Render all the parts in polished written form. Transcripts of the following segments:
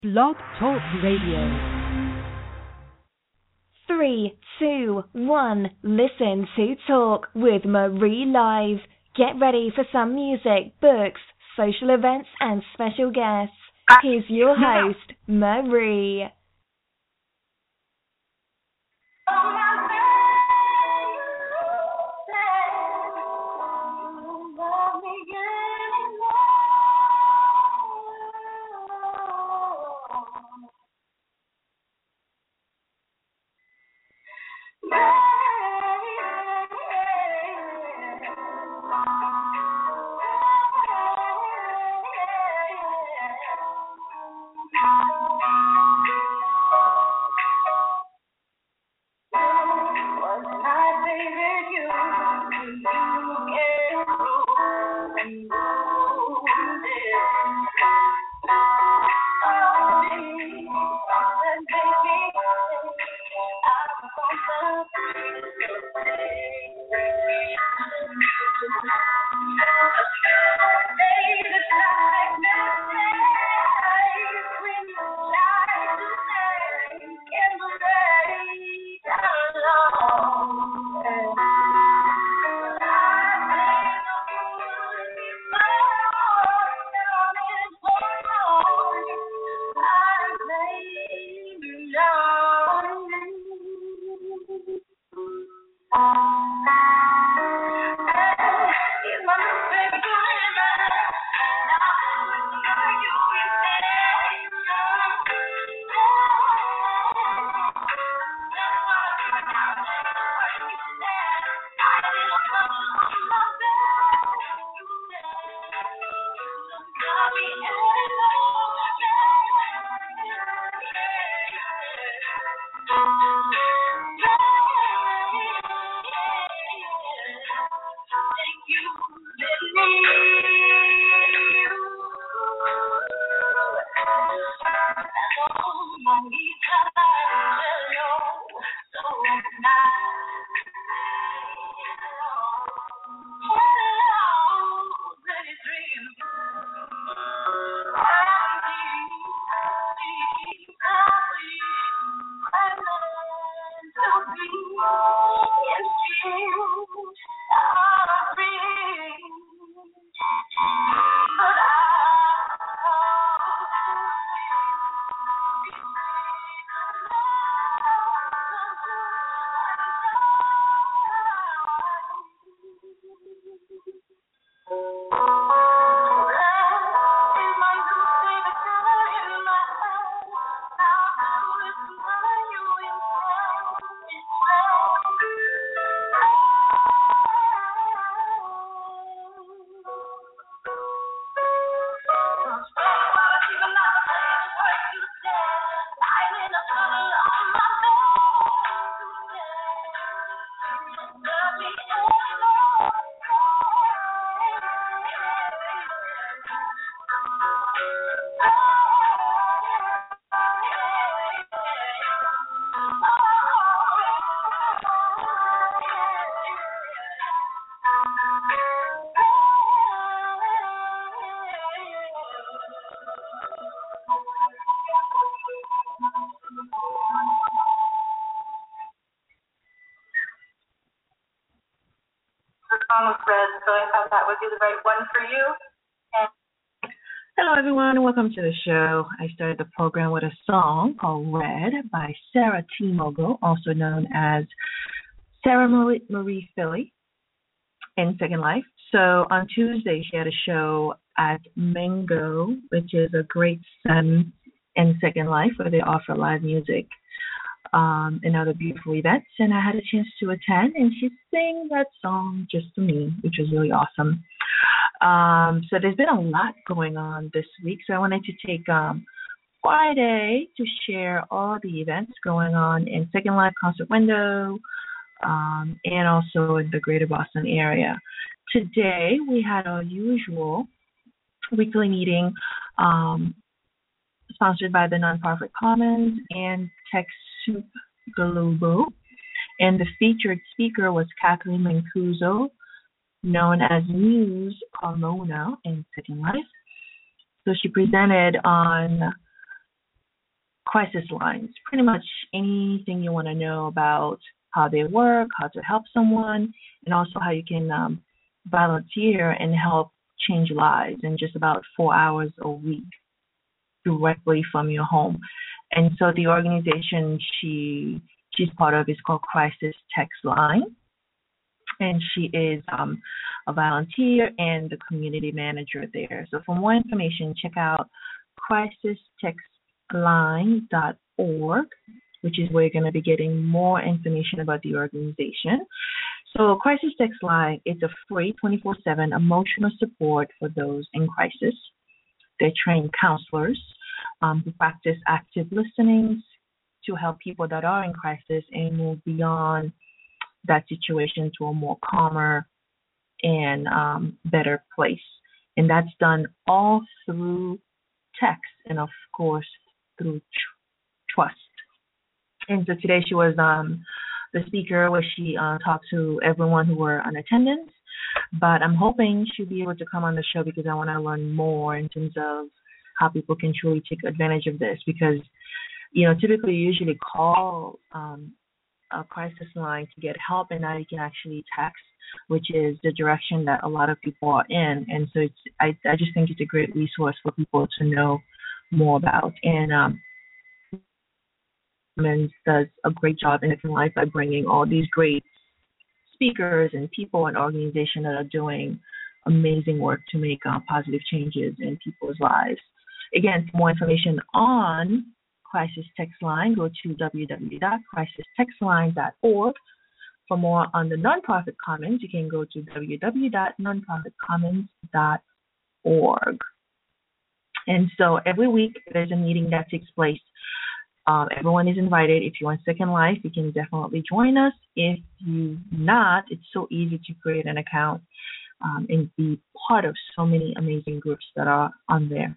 Blog Talk Radio. 3, 2, 1, listen to Talk with Marie Live. Get ready for some music, books, social events, and special guests. Here's your host, Marie. Hello, everyone, and welcome to the show. I started the program with a song called Red by Sarah T. Mogul, also known as Sarah Marie Philly in Second Life. So on Tuesday, she had a show at Mango, which is a great sun in Second Life where they offer live music and other beautiful events. And I had a chance to attend, and she sang that song just for me, which was really awesome. So there's been a lot going on this week, so I wanted to take Friday to share all the events going on in Second Life Concert Window and also in the greater Boston area. Today, we had our usual weekly meeting sponsored by the Nonprofit Commons and TechSoup Global, and the featured speaker was Kathleen Mancuso, known as Muse Carmona in Second Life. So she presented on crisis lines. Pretty much anything you want to know about how they work, how to help someone, and also how you can volunteer and help change lives in just about 4 hours a week directly from your home. And so the organization she's part of is called Crisis Text Line, and she is a volunteer and the community manager there. So for more information, check out crisistextline.org, which is where you're going to be getting more information about the organization. So Crisis Text Line is a free 24/7 emotional support for those in crisis. They're trained counselors who practice active listening to help people that are in crisis and move beyond that situation to a more calmer and better place. And that's done all through text and, of course, through trust. And so today she was the speaker where she talked to everyone who were in attendance. But I'm hoping she'll be able to come on the show because I want to learn more in terms of how people can truly take advantage of this. Because, typically you usually call a crisis line to get help, and now you can actually text, which is the direction that a lot of people are in. And so I just think it's a great resource for people to know more about. And does a great job in different life by bringing all these great speakers and people and organizations that are doing amazing work to make positive changes in people's lives. Again, for more information on Crisis Text Line, go to www.crisistextline.org. For more on the Nonprofit Commons, you can go to www.nonprofitcommons.org. And so every week there's a meeting that takes place. Everyone is invited. If you want Second Life, you can definitely join us. If you're not, it's so easy to create an account and be part of so many amazing groups that are on there.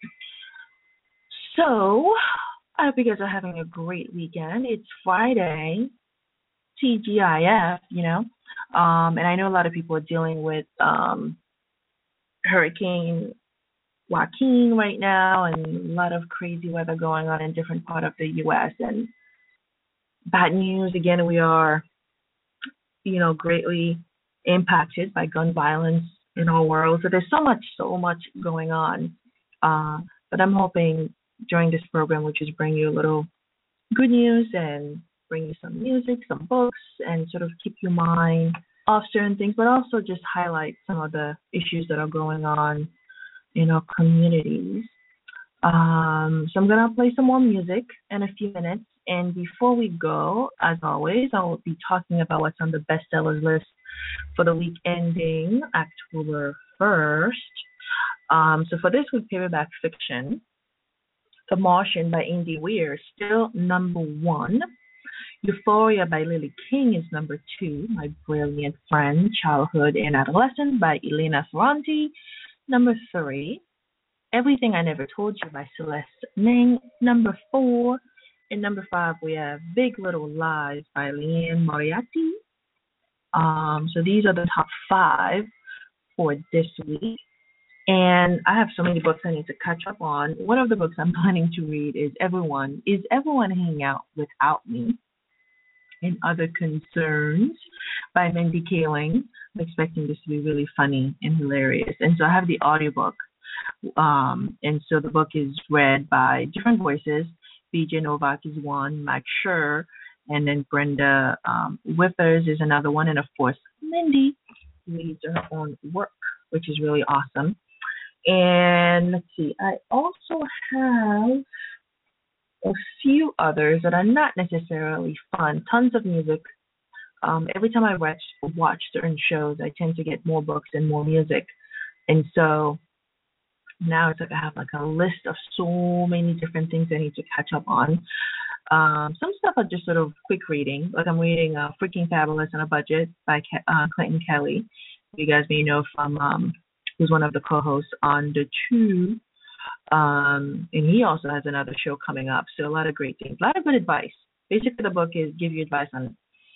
So I hope you guys are having a great weekend. It's Friday, TGIF, and I know a lot of people are dealing with Hurricane Joaquin right now, and a lot of crazy weather going on in different parts of the U.S. And bad news, again, we are, greatly impacted by gun violence in our world. So there's so much going on. But I'm hoping during this program, we'll just bring you a little good news and bring you some music, some books, and sort of keep your mind off certain things, but also just highlight some of the issues that are going on in our communities. So I'm going to play some more music in a few minutes. And before we go, as always, I will be talking about what's on the bestsellers list for the week ending October 1st. So for this week, paperback fiction, The Martian by Andy Weir is still number 1. Euphoria by Lily King is number 2. My Brilliant Friend, Childhood and Adolescence by Elena Ferranti, number 3. Everything I Never Told You by Celeste Ning, number 4. And number 5, we have Big Little Lies by Leanne Moriarty. So these are the top 5 for this week. And I have so many books I need to catch up on. One of the books I'm planning to read is Everyone Hanging Out Without Me and Other Concerns by Mindy Kaling. I'm expecting this to be really funny and hilarious. And so I have the audiobook. And so the book is read by different voices. BJ Novak is one, Mike Schur, and then Brenda Withers is another one. And of course, Mindy reads her own work, which is really awesome. And let's see, I also have a few others that are not necessarily fun. Tons of music. Every time I watch certain shows, I tend to get more books and more music. And so now it's like I have like a list of so many different things I need to catch up on. Some stuff are just sort of quick reading. Like I'm reading Freaking Fabulous on a Budget by Clinton Kelly. You guys may know from who's one of the co-hosts on The True. And he also has another show coming up. So a lot of great things, a lot of good advice. Basically, the book is give you advice on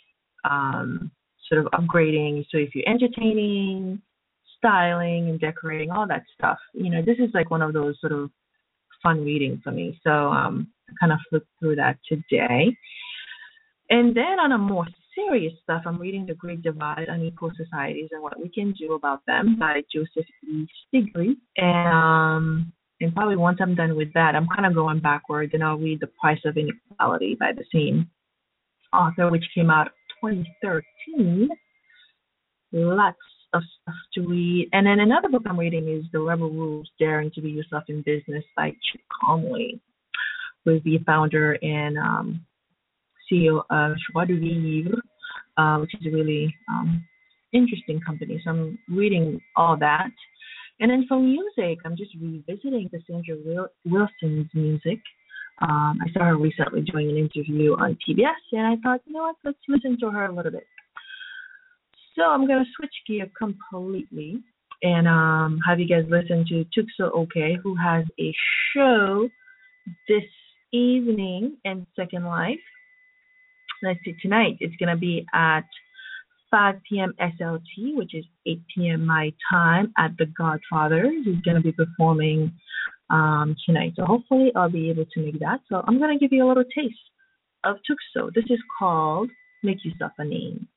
sort of upgrading. So if you're entertaining, styling and decorating, all that stuff, this is like one of those sort of fun reading for me. So kind of flip through that today. And then on a more serious stuff, I'm reading The Great Divide: Unequal Societies and What We Can Do About Them by Joseph E. Stiglitz. And probably once I'm done with that, I'm kind of going backwards and I'll read The Price of Inequality by the same author, which came out 2013. Lots of stuff to read. And then another book I'm reading is The Rebel Rules: Daring to Be Yourself in Business by Chip Conway, who is the founder and CEO of Joie de Vivre, which is a really interesting company. So I'm reading all that. And then for music, I'm just revisiting Cassandra Wilson's music. I saw her recently doing an interview on PBS, and I thought, you know what, let's listen to her a little bit. So I'm going to switch gear completely and have you guys listen to Tukso OK, who has a show this evening in Second Life. Let's see, tonight it's going to be at 5 p.m. SLT, which is 8 p.m. my time, at the Godfathers. He's going to be performing tonight. So hopefully I'll be able to make that. So I'm going to give you a little taste of Tukso. This is called Make Yourself a Name.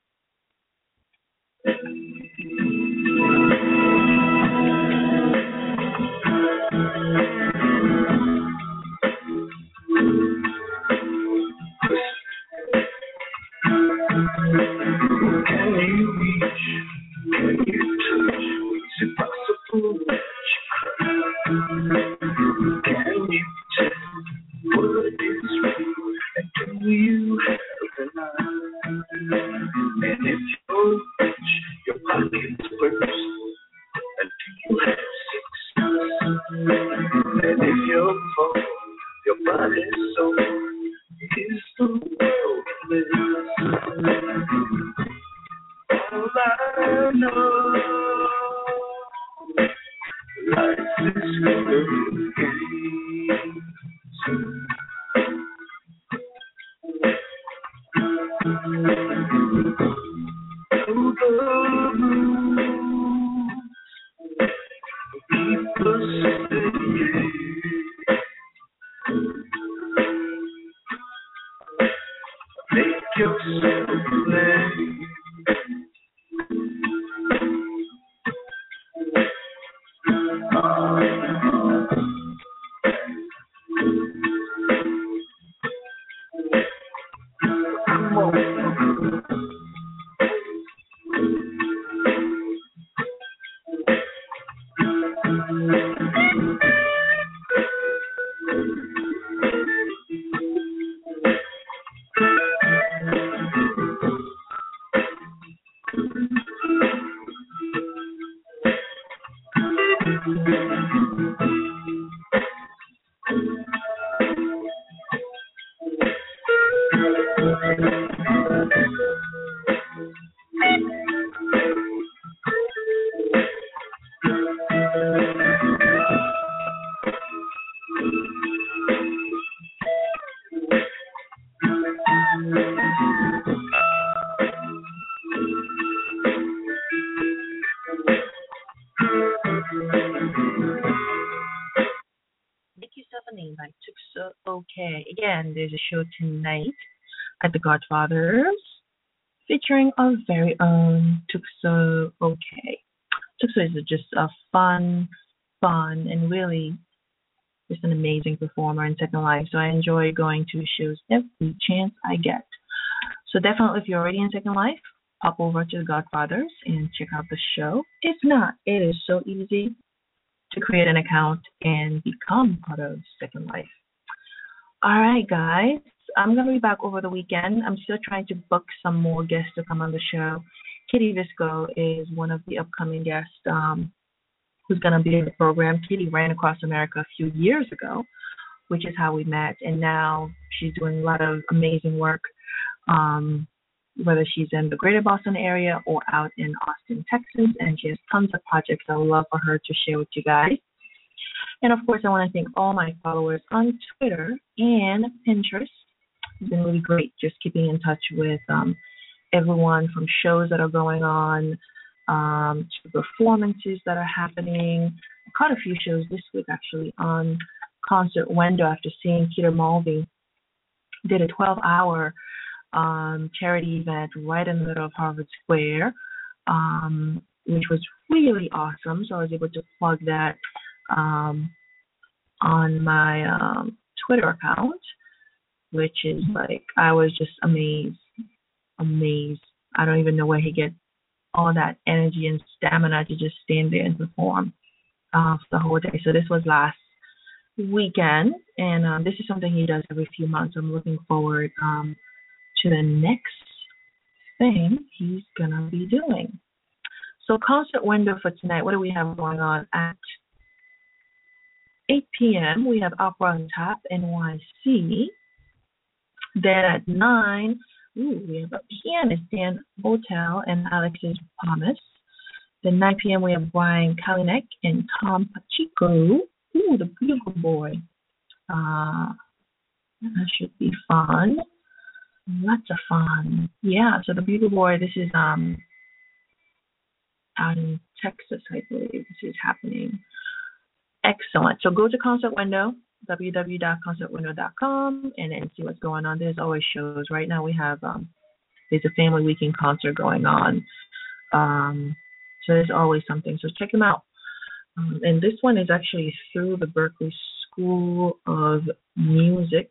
Again, there's a show tonight at the Godfathers featuring our very own Tukso OK. Tukso is just a fun, and really just an amazing performer in Second Life. So I enjoy going to shows every chance I get. So definitely, if you're already in Second Life, pop over to the Godfathers and check out the show. If not, it is so easy to create an account and become part of Second Life. All right, guys. I'm going to be back over the weekend. I'm still trying to book some more guests to come on the show. Kitty Visco is one of the upcoming guests who's going to be in the program. Kitty ran across America a few years ago, which is how we met. And now she's doing a lot of amazing work, whether she's in the greater Boston area or out in Austin, Texas. And she has tons of projects I would love for her to share with you guys. And, of course, I want to thank all my followers on Twitter and Pinterest. It's been really great just keeping in touch with everyone from shows that are going on to performances that are happening. I caught a few shows this week, actually, on concert window after seeing Peter Mulvey. Did a 12-hour charity event right in the middle of Harvard Square, which was really awesome. So I was able to plug that on my Twitter account, which is like, I was just amazed. I don't even know where he gets all that energy and stamina to just stand there and perform for the whole day. So this was last weekend, and this is something he does every few months. I'm looking forward to the next thing he's gonna be doing. So concert window for tonight, what do we have going on? At 8 p.m. we have Opera on Tap NYC. Then at 9, we have a pianist, Dan Hotel and Alexis Thomas. Then 9 p.m. we have Brian Kalinek and Tom Pacheco. The Beautiful Boy. That should be fun. Lots of fun. Yeah, so the Beautiful Boy, this is out in Texas, I believe this is happening. Excellent. So go to Concert Window, www.concertwindow.com, and then see what's going on. There's always shows. Right now we have, there's a family weekend concert going on. So there's always something. So check them out. And this one is actually through the Berklee School of Music.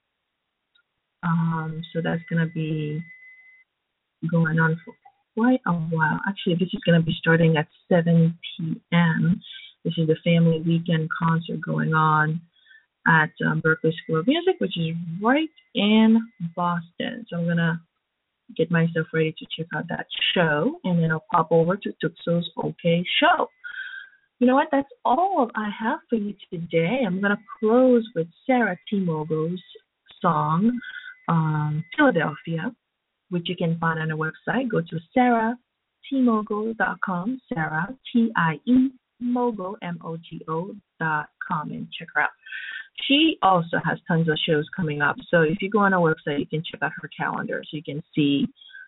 So that's going to be going on for quite a while. Actually, this is going to be starting at 7 p.m. This is the family weekend concert going on at Berklee School of Music, which is right in Boston. So I'm going to get myself ready to check out that show, and then I'll pop over to Tuxo's OK Show. You know what? That's all I have for you today. I'm going to close with Sarah Timogo's song, Philadelphia, which you can find on her website. Go to sarahTimogo.com, Sarah, T-I-E, Mogo, M-O-G-O.com, and check her out. She also has tons of shows coming up. So if you go on her website, you can check out her calendar so you can see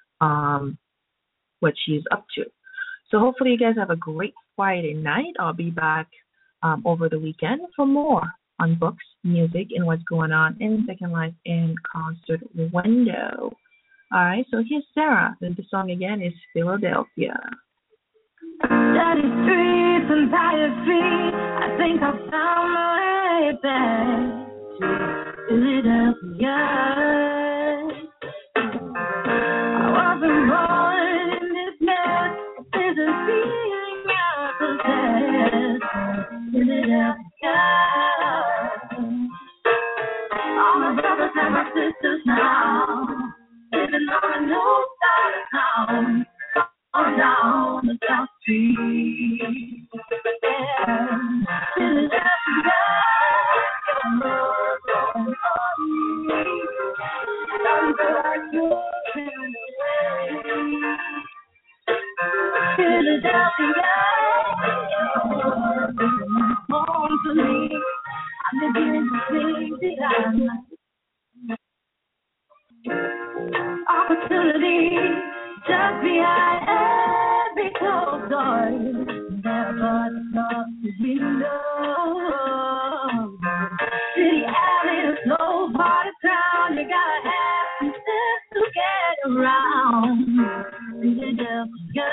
what she's up to. So hopefully you guys have a great Friday night. I'll be back over the weekend for more on books, music, and what's going on in Second Life and Concert Window. All right, so here's Sarah. And the song again is Philadelphia. Dirty streets and tired feet, I think I found my way back to Philadelphia. I wasn't born in this mess, there's a feeling I possess. Philadelphia. All my brothers and my sisters now, living on a new side of town. On down the South Street, yeah. Philadelphia, your love on me. Something like you're turning away. Philadelphia, your love is home to me. I'm beginning to think that opportunity just behind every closed door. Never thought to be loved. City alley, a slow part of town. You gotta have some sense to get around. Philadelphia.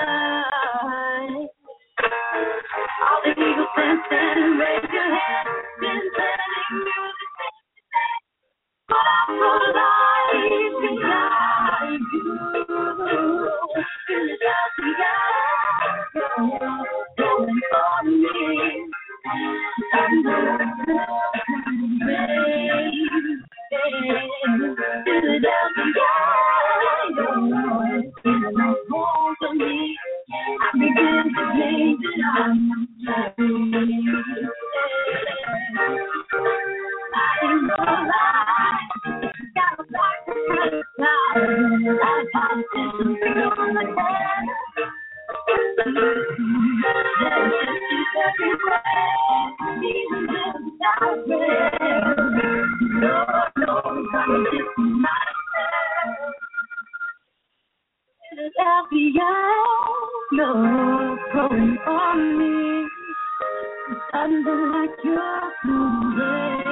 All the eagles dance and raise your head. Been sending music. But I'm so life behind you. Philadelphia, going for me. I'm going to rain. Philadelphia, you're home for me. I begin to think that I'm not happy. I ain't no lie. Got a black cloud. I politicians feel on the head. There's issues everywhere, even without prayer. Lord knows I'm just myself. Philadelphia, you're growing on me. Something like you're Red.